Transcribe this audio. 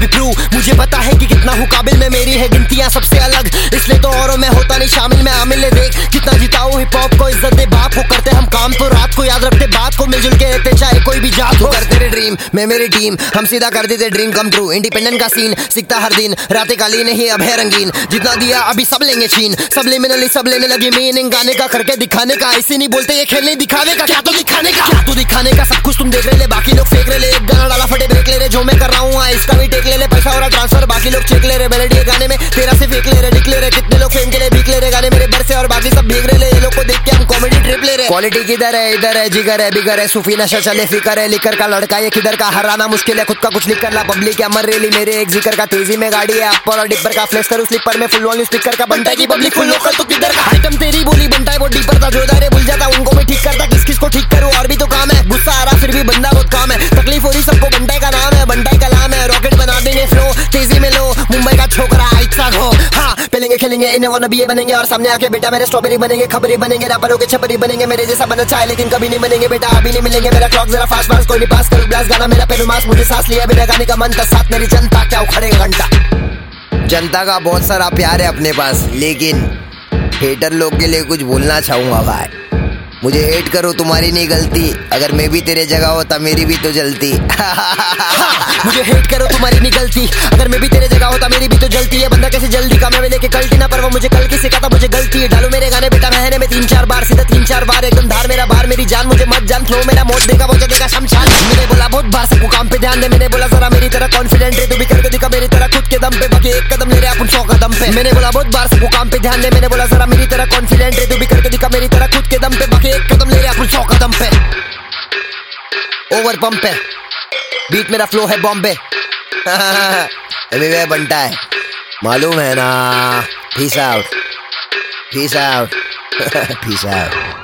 भी प्रूव। मुझे पता है कि कितना हूँ काबिल में, मेरी है गिनतियाँ सबसे अलग, इसलिए तो औरों में होता नहीं शामिल। मैं आमिल ले देख कितना जीता हूँ, हिप हॉप को इज्जत दे, बाप को करते हम काम तो रात को याद रखते, बात को मिलजुल के रहते चाहे कोई भी जात हो। करते रहे ड्रीम मैं मेरी टीम, हम सीधा कर देते ड्रीम कम ट्रू। इंडिपेंडेंट का सीन सीखता हर दिन, रातें काली नहीं अब है रंगीन, जितना दिया अभी सब लेंगे छीन। सब लिमिनली सब लेने लगे मीनिंग, गाने का करके दिखाने का, ऐसे नहीं बोलते ये खेलने दिखाने का। क्या तो दिखाने का, क्या तो दिखाने का, सब कुछ तुम देख रहे ले, बाकी लोग फेंक रहे ले। एक गाना डाला फटे ब्रेक ले रहे, जो मैं कर रहा हूँ इसका भी टेक ले ले, पैसा हो रहा ट्रांसफर बाकी लोग चेक ले रहे। मेलोडी गाने में तेरा से फेंक ले रहे, निकले रहे, कितने लोग फेम के लिए भीख ले रहे, गाने मेरे बर से और बाकी सब भीग रहे ले। ये लोग को देख के हम कॉमेडी ट्रिप ले रहे। क्वालिटी किधर है, इधर है, जिगर है बिगर है, सूफी नशा चले फिकर है, लिकर का लड़का ये किधर का, हराना मुश्किल है, खुद का कुछ लिख कर ला। पब्लिक है अमर रेली मेरे एक जिक्र का, तेजी में गाड़ी है अपर और डिपर का, फ्लेक्स करूं स्लीपर में फुल वॉल्यूम स्पीकर का, बनता है की पब्लिक फुल लोकल तो किधर का। आइटम तेरी बोली बनता है वो डीपर था, जो दायरे भूल जाता उनको मैं ठीक करता, किस किस को ठीक करूं और भी तो काम है। गुस्सा आ रहा फिर भी बंदा बहुत काम है, तकलीफ हो रही सबको, बंटाई का नाम है, बंटाई कलाम है, रॉकेट बना देंगे फ्लो तेजी में लो, मुंबई का छोकरा इच्छा हो। हाँ पेलेंगे खेलेंगे इन्हें वो नबी बनेंगे, और सामने आके बेटा मेरे स्ट्रॉबेरी बनेंगे, खबरी बनेंगे, रैपरों के छपरी बनेंगे, मेरे जैसा बनना चाहे लेकिन कभी नहीं बनेंगे बेटा, अभी नहीं मिलेंगे। मेरा क्लॉक जरा फास्ट फास्ट कोई नहीं पास करूं ग्लास, गाना मेरा पेन मास, मुझे सांस लिया बिना गाने का मन था, साथ मेरी जनता क्या उखड़ेगा घंटा। जनता का बहुत सारा प्यार है अपने पास, लेकिन हेटर लोग के लिए कुछ बोलना चाहूंगा भाई, मुझे हेट करो तुम्हारी नहीं गलती, अगर मैं भी तेरे जगह होता मेरी भी तो जलती। मुझे हेट करो तुम्हारी नहीं गलती, अगर मैं भी तेरे जगह होता मेरी भी तो जलती है। बंदा कैसे जल्दी कामयाबी लेके कल्टी ना, पर वो मुझे कल की सिखाता मुझे गलती है। डालो मेरे गाने बेटा महीने में 3-4 बार, सीधा 3-4 बार, एकदम धार मेरा बार मेरी जान, मुझे मत जान, फ्लो मेरा मौत देगा वो जगह शमशान। मैंने बोला बहुत बार सबको काम पे ध्यान दे, मैंने बोला जरा मेरी तरह कॉन्फिडेंट है, तू भी करके दिखा मेरी तरह खुद के दम पे, बाकी एक कदम ले रहे अपन 100 कदम पे। मैंने बोला बहुत बार सबको काम पे ध्यान दे, मैंने बोला जरा मेरी तरह कॉन्फिडेंट है, तू भी करके दिखा मेरी तरह खुद के दम पे, बाकी एक कदम ले रहे अपन 100 कदम पे। ओवर पंप पे बीट मेरा फ्लो है बॉम्बे। एवरीवेयर बनता है मालूम है ना। Peace out peace out peace out.